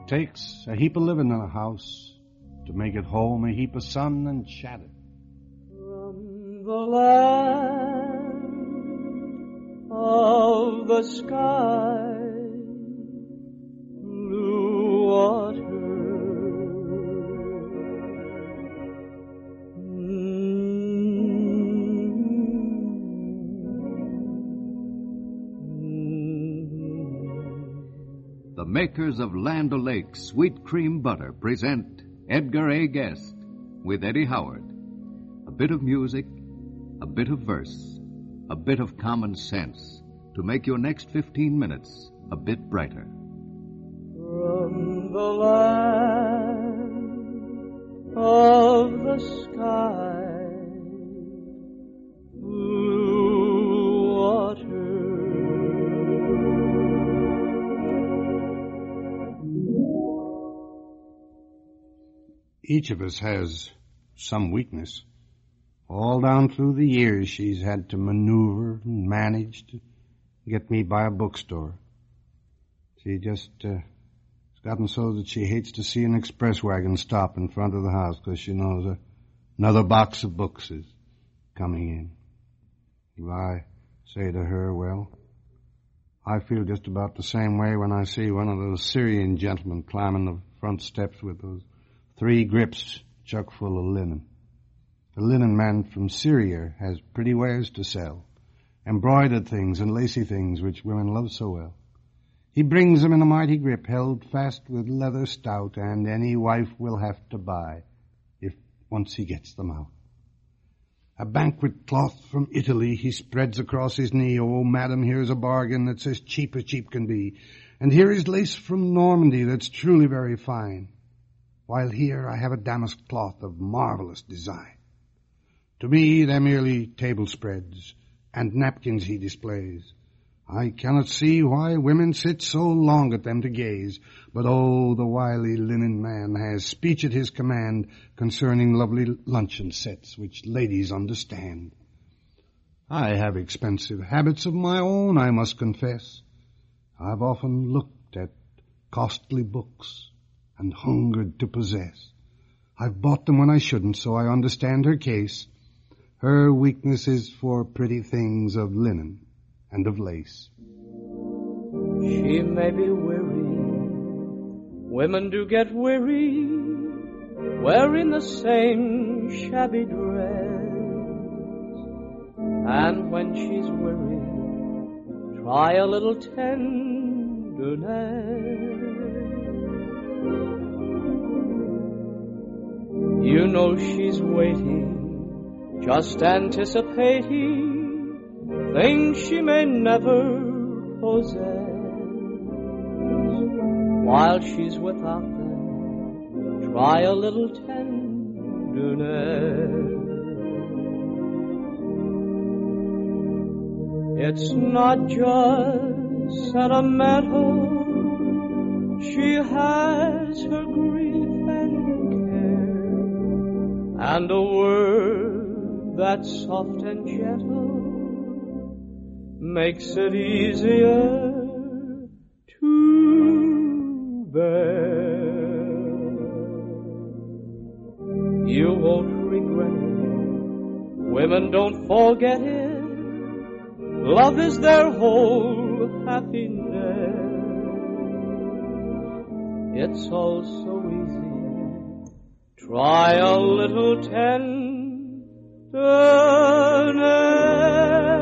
takes a heap of living in a house to make it home a heap of sun and shadow. From the land of the sky, blue water, The makers of Land O'Lakes Sweet Cream Butter present Edgar A. Guest with Eddie Howard. A bit of music, a bit of verse, a bit of common sense to make your next 15 minutes a bit brighter. from the land of the sky, blue water. Each of us has some weakness. All down through the years, she's had to maneuver and manage to get me by a bookstore. She just it's gotten so that she hates to see an express wagon stop in front of the house because she knows another box of books is coming in. I say to her, well, I feel just about the same way when I see one of those Syrian gentlemen climbing the front steps with those 3 grips chuck full of linen. The linen man from Syria has pretty wares to sell, embroidered things and lacy things which women love so well. He brings them in a mighty grip, held fast with leather stout, and any wife will have to buy, if once he gets them out. A banquet cloth from Italy he spreads across his knee. Oh, madam, here's a bargain that's as cheap can be. And here is lace from Normandy that's truly very fine. While here I have a damask cloth of marvelous design. To me they're merely table spreads, and napkins he displays. I cannot see why women sit so long at them to gaze, but oh, the wily linen man has speech at his command concerning lovely luncheon sets which ladies understand. I have expensive habits of my own, I must confess. I've often looked at costly books and hungered to possess. I've bought them when I shouldn't, so I understand her case. Her weakness is for pretty things of linen and of lace. She may be weary, women do get weary, wearing the same shabby dress. And when she's weary, try a little tenderness. You know she's waiting, just anticipating things she may never possess. While she's without them, try a little tenderness. It's not just sentimental, she has her grief and care, and a word that's soft and gentle makes it easier to bear. You won't regret it, women don't forget it, love is their whole happiness. It's all so easy, try a little tenderness.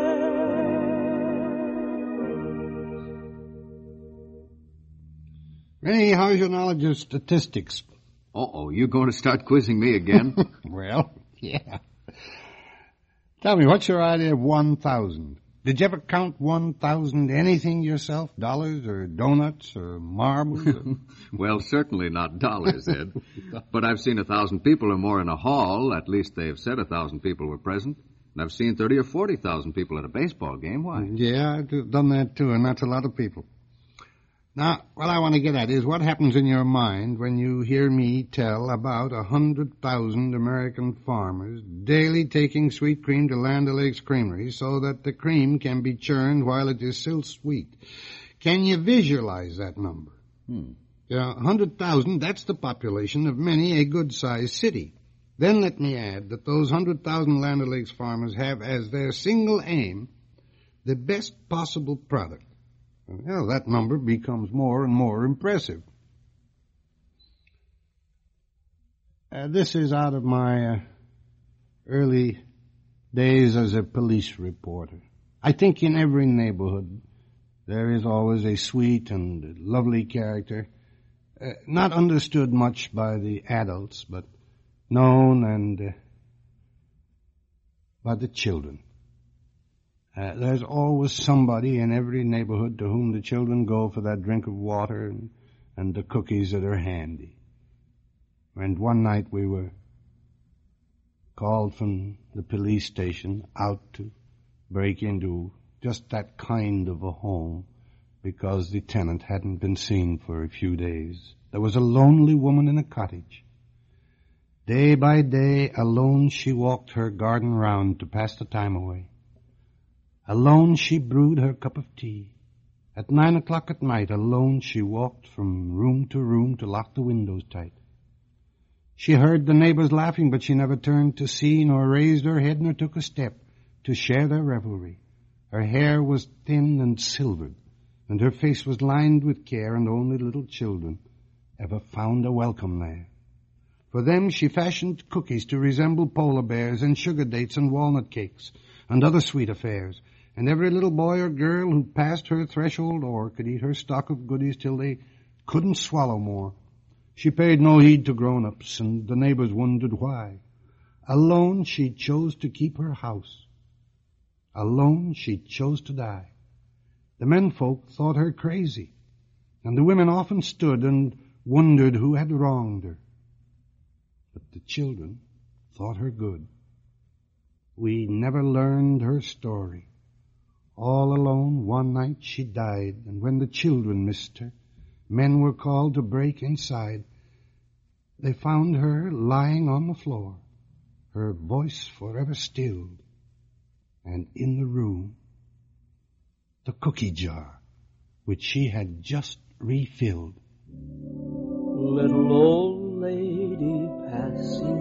Rennie, how's your knowledge of statistics? Uh-oh, you going to start quizzing me again? Well, yeah. Tell me, what's your idea of 1,000? Did you ever count 1,000 anything yourself? Dollars or donuts or marbles? Well, certainly not dollars, Ed. But I've seen 1,000 people or more in a hall. At least they've said 1,000 people were present. And I've seen 30 or 40,000 people at a baseball game. Why? Yeah, I've done that too, and that's a lot of people. Now, what I want to get at is what happens in your mind when you hear me tell about 100,000 American farmers daily taking sweet cream to Land O'Lakes Creamery so that the cream can be churned while it is still sweet. Can you visualize that number? Yeah, 100,000, that's the population of many a good-sized city. Then let me add that those 100,000 Land O'Lakes farmers have as their single aim the best possible product. Well, that number becomes more and more impressive. This is out of my early days as a police reporter. I think in every neighborhood there is always a sweet and lovely character, not understood much by the adults, but known and by the children. There's always somebody in every neighborhood to whom the children go for that drink of water and the cookies that are handy. And one night we were called from the police station out to break into just that kind of a home because the tenant hadn't been seen for a few days. There was a lonely woman in a cottage. Day by day, alone she walked her garden round to pass the time away. Alone she brewed her cup of tea. At 9 o'clock at night, alone she walked from room to lock the windows tight. She heard the neighbors laughing, but she never turned to see, nor raised her head, nor took a step to share their revelry. Her hair was thin and silvered, and her face was lined with care, and only little children ever found a welcome there. For them she fashioned cookies to resemble polar bears, and sugar dates and walnut cakes, and other sweet affairs. And every little boy or girl who passed her threshold or could eat her stock of goodies till they couldn't swallow more. She paid no heed to grown-ups, and the neighbors wondered why. Alone she chose to keep her house. Alone she chose to die. The menfolk thought her crazy, and the women often stood and wondered who had wronged her. But the children thought her good. We never learned her story. All alone, one night she died, and when the children missed her, men were called to break inside. They found her lying on the floor, her voice forever stilled, and in the room, the cookie jar, which she had just refilled. Little old lady passing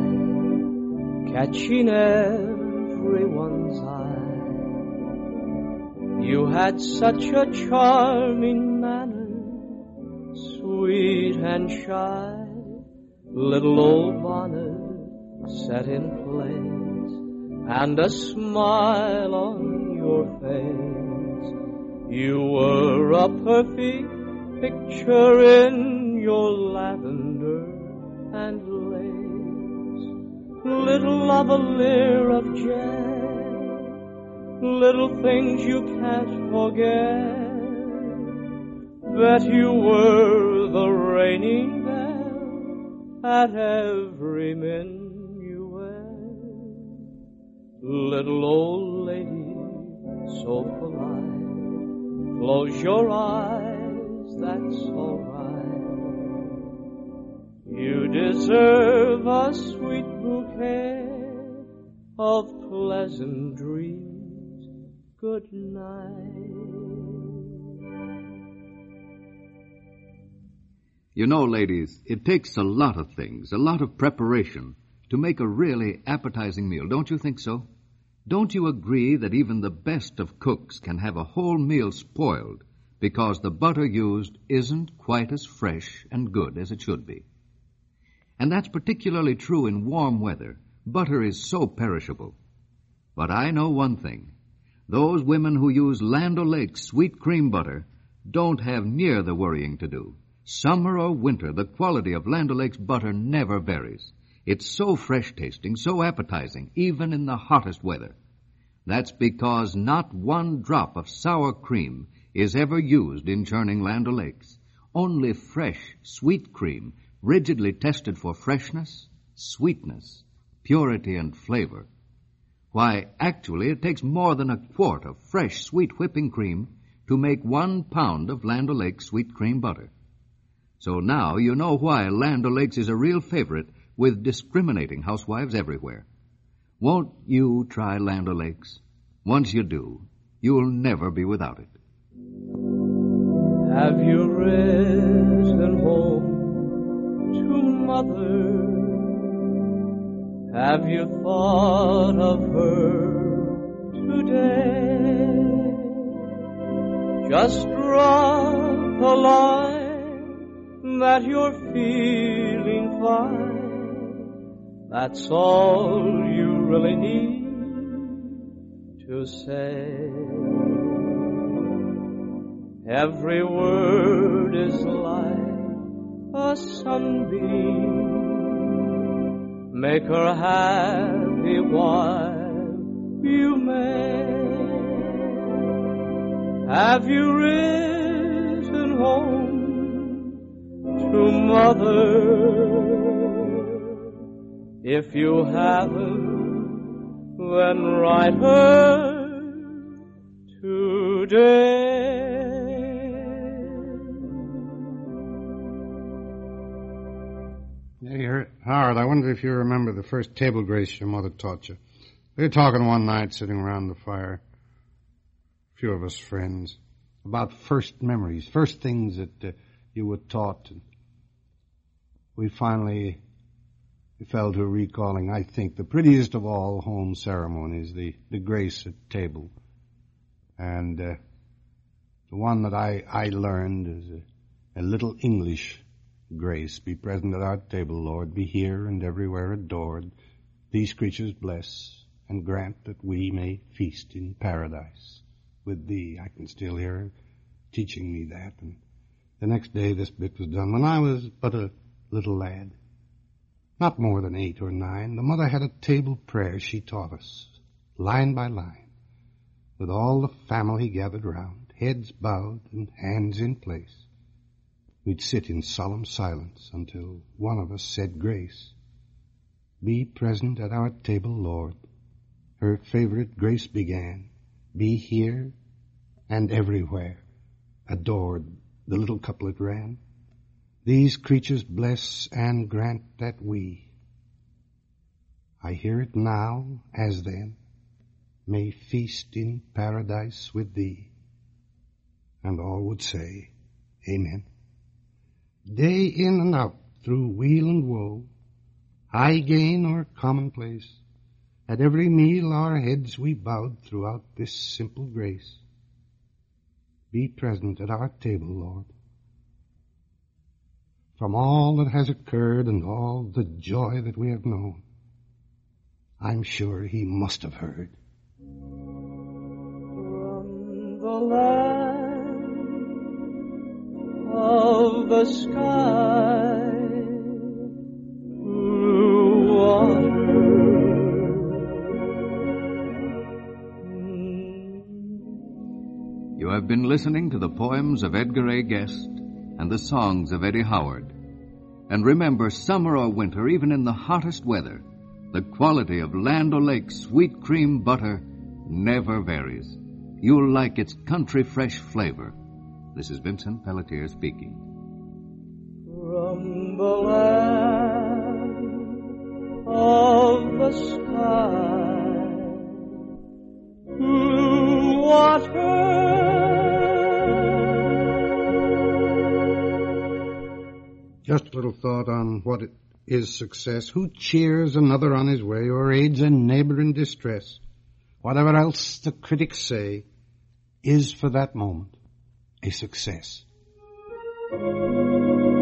by, catching everyone's eye. You had such a charming manner, sweet and shy. Little old bonnet set in place, and a smile on your face. You were a perfect picture in your lavender and lace. Little lavalier of jet, little things you can't forget, that you were the reigning belle at every minuet. Little old lady, so polite, close your eyes, that's all right. You deserve a sweet bouquet of pleasant dreams. Good night. You know, ladies, it takes a lot of things, a lot of preparation to make a really appetizing meal. Don't you think so? Don't you agree that even the best of cooks can have a whole meal spoiled because the butter used isn't quite as fresh and good as it should be? And that's particularly true in warm weather. Butter is so perishable. But I know one thing. Those women who use Land O'Lakes sweet cream butter don't have near the worrying to do. Summer or winter, the quality of Land O'Lakes butter never varies. It's so fresh-tasting, so appetizing, even in the hottest weather. That's because not one drop of sour cream is ever used in churning Land O'Lakes. Only fresh, sweet cream, rigidly tested for freshness, sweetness, purity, and flavor. Why, actually, it takes more than a quart of fresh, sweet whipping cream to make 1 pound of Land O'Lakes sweet cream butter. So now you know why Land O'Lakes is a real favorite with discriminating housewives everywhere. Won't you try Land O'Lakes? Once you do, you'll never be without it. Have you written home to mother? Have you thought of her today? Just drop a line that you're feeling fine. That's all you really need to say. Every word is like a sunbeam. Make her happy while you may. Have you written home to mother? If you haven't, then write her today. Hey, Howard, I wonder if you remember the first table grace your mother taught you. We were talking one night sitting around the fire, a few of us friends, about first memories, first things that you were taught. And we finally fell to recalling, I think, the prettiest of all home ceremonies, the grace at table. And the one that I learned is a little English grace. Be present at our table, Lord. Be here and everywhere adored. These creatures bless and grant that we may feast in paradise with Thee. I can still hear her teaching me that. And the next day this bit was done. When I was but a little lad, not more than 8 or 9, the mother had a table prayer she taught us, line by line, with all the family gathered round, heads bowed and hands in place. We'd sit in solemn silence until one of us said grace. Be present at our table, Lord. Her favorite grace began. Be here and everywhere adored. The little couplet ran. These creatures bless and grant that we, I hear it now as then, may feast in paradise with Thee. And all would say, Amen. Day in and out through weal and woe, high gain or commonplace, at every meal our heads we bowed throughout this simple grace. Be present at our table, Lord. From all that has occurred and all the joy that we have known, I'm sure He must have heard. From the land of the sky, blue water, You have been listening to the poems of Edgar A. Guest and the songs of Eddie Howard. And remember, summer or winter, even in the hottest weather, the quality of Land O'Lakes sweet cream butter never varies. You'll like its country fresh flavor. This is Vincent Pelletier speaking. from the land of the sky, blue water. Just a little thought on what is success. Who cheers another on his way or aids a neighbor in distress? Whatever else the critics say is for that moment a success.